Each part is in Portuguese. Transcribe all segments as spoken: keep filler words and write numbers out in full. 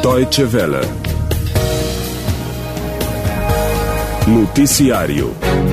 Deutsche Welle. Noticiário.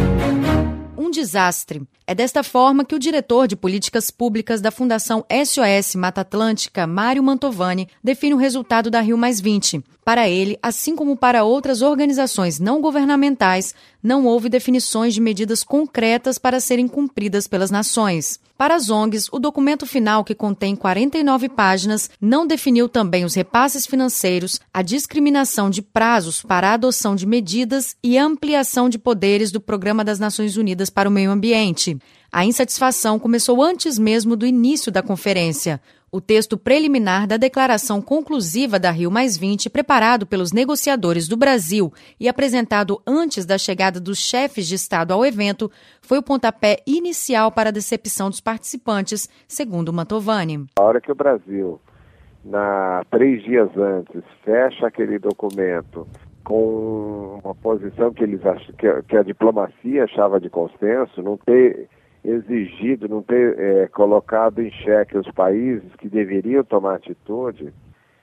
Um desastre. É desta forma que o diretor de políticas públicas da Fundação S O S Mata Atlântica, Mário Mantovani, define o resultado da Rio mais vinte. Para ele, assim como para outras organizações não governamentais, não houve definições de medidas concretas para serem cumpridas pelas nações. Para as O N Gs, o documento final, que contém quarenta e nove páginas, não definiu também os repasses financeiros, a discriminação de prazos para a adoção de medidas e a ampliação de poderes do Programa das Nações Unidas para o Meio Ambiente. A insatisfação começou antes mesmo do início da conferência. O texto preliminar da declaração conclusiva da Rio mais vinte, preparado pelos negociadores do Brasil e apresentado antes da chegada dos chefes de Estado ao evento, foi o pontapé inicial para a decepção dos participantes, segundo Mantovani. A hora que o Brasil, na, três dias antes, fecha aquele documento com uma posição que, eles ach, que, que a diplomacia achava de consenso, não ter exigido, não ter é, colocado em xeque os países que deveriam tomar atitude,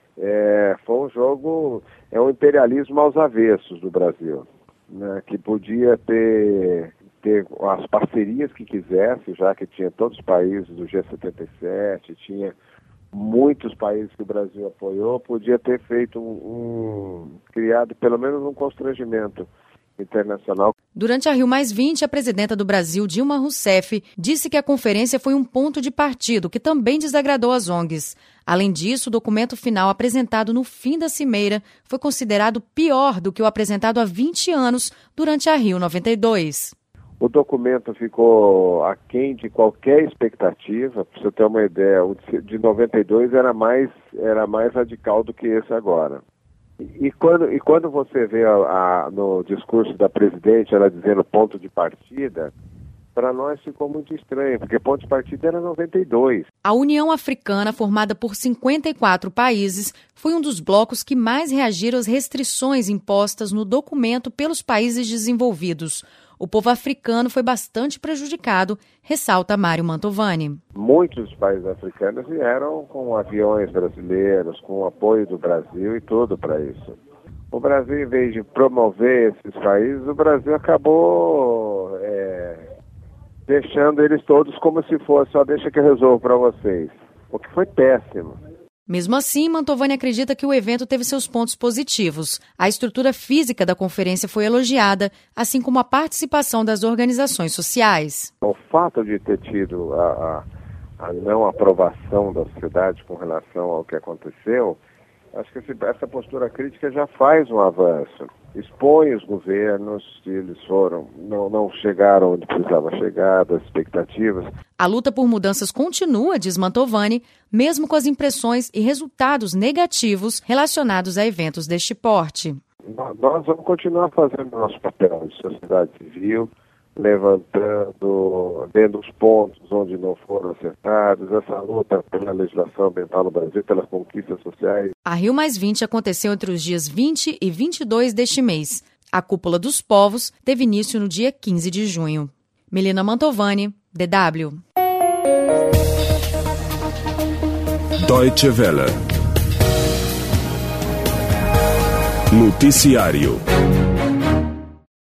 é, foi um jogo, é um imperialismo aos avessos do Brasil, né, que podia ter, ter as parcerias que quisesse, já que tinha todos os países do G setenta e sete, tinha muitos países que o Brasil apoiou, podia ter feito um, um criado pelo menos um constrangimento internacional. Durante a Rio mais vinte, a presidenta do Brasil, Dilma Rousseff, disse que a conferência foi um ponto de partida, que também desagradou as O N Gs. Além disso, o documento final apresentado no fim da cimeira foi considerado pior do que o apresentado há vinte anos durante a Rio noventa e dois. O documento ficou aquém de qualquer expectativa. Para você ter uma ideia, o de noventa e dois era mais, era mais radical do que esse agora. E quando, e quando você vê a, a, no discurso da presidente, ela dizendo ponto de partida, para nós ficou muito estranho, porque ponto de partida era noventa e dois. A União Africana, formada por cinquenta e quatro países, foi um dos blocos que mais reagiram às restrições impostas no documento pelos países desenvolvidos. O povo africano foi bastante prejudicado, ressalta Mário Mantovani. Muitos países africanos vieram com aviões brasileiros, com o apoio do Brasil e tudo para isso. O Brasil, em vez de promover esses países, o Brasil acabou é, deixando eles todos como se fosse, só deixa que eu resolvo para vocês, o que foi péssimo. Mesmo assim, Mantovani acredita que o evento teve seus pontos positivos. A estrutura física da conferência foi elogiada, assim como a participação das organizações sociais. O fato de ter tido a, a, a não aprovação da sociedade com relação ao que aconteceu, acho que essa postura crítica já faz um avanço. Expõe os governos, se eles foram, não, não chegaram onde precisava chegar, das expectativas. A luta por mudanças continua, diz Mantovani, mesmo com as impressões e resultados negativos relacionados a eventos deste porte. Nós vamos continuar fazendo nosso papel de sociedade civil, levantando, vendo os pontos onde não foram acertados, essa luta pela legislação ambiental no Brasil, pelas conquistas sociais. A Rio mais vinte aconteceu entre os dias vinte e vinte e dois deste mês. A Cúpula dos Povos teve início no dia quinze de junho. Melina Mantovani, D W. Deutsche Welle. Noticiário.